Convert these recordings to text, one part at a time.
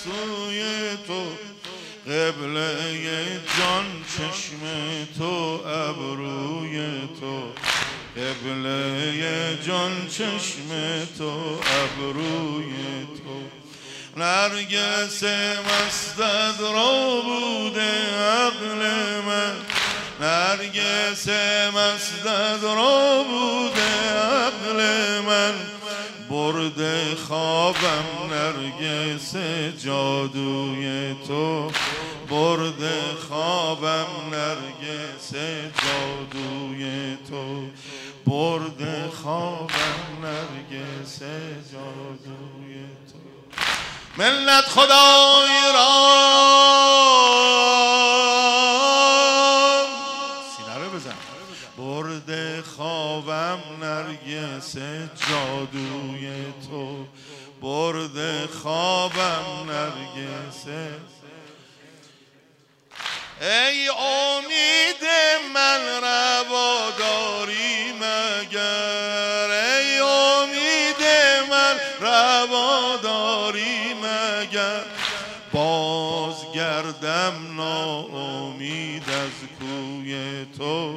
سوی تو، قبله جان چشم تو ابروی تو، قبله جان چشم تو ابروی تو. نرگس مستت را بوده عقل من، نرگس مستت را بوده عقل من، برده خوابم نرگس جادوی تو، برده خوابم نرگس جادوی تو، برده خوابم نرگس جادوی تو. ملت خدای را سینه رو بزن، برده خوابم نرگس جادوی تو، برده خوابم نرگس. ای امید من رواداری مگر، ای امید من رواداری مگر، بازگردم ناامید از کوی تو،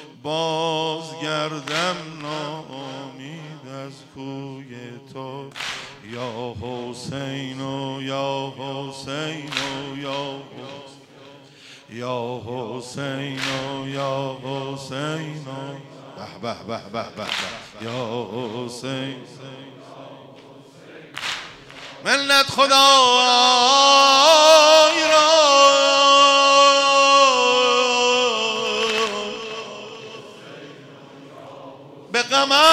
بازگردم ناامید از کوی تو. یا حسین و یا حسین و یا حسین، یا حسین و یا حسین و به به به به به، یا حسین. ملت خدای را به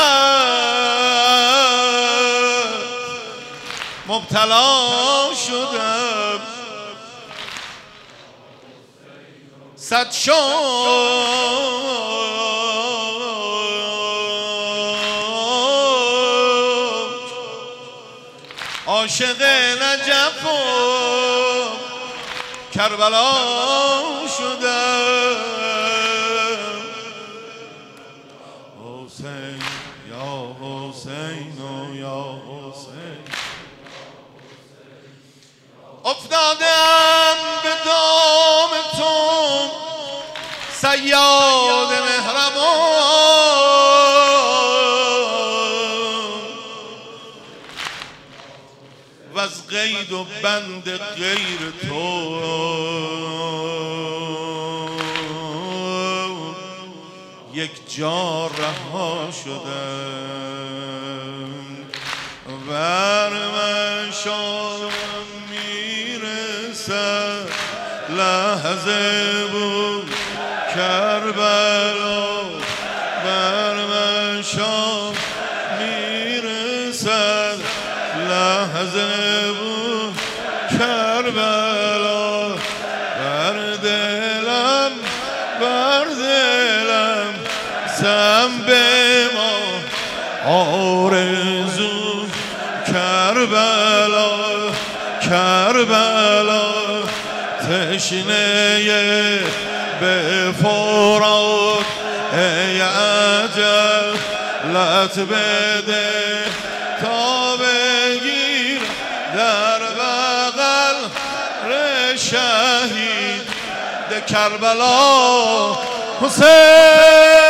غمت مبتلا شدم، صد عاشق نجف و کربلا شدم. حسین یا حسین و یا حسین، افتادم به دام تو صیاد مهربان، و از قید و بند غیر تو یک جا رها شدم. بر من شام میرسد لحظه بود کربلا، بر من شام میرسد لحظه بود کربلا، بر دلم سم به ما آرزو کربلا، کربلا تشنه به فرات، ای عجل لط بده تا بگیر در بغل شهید کربلا حسین.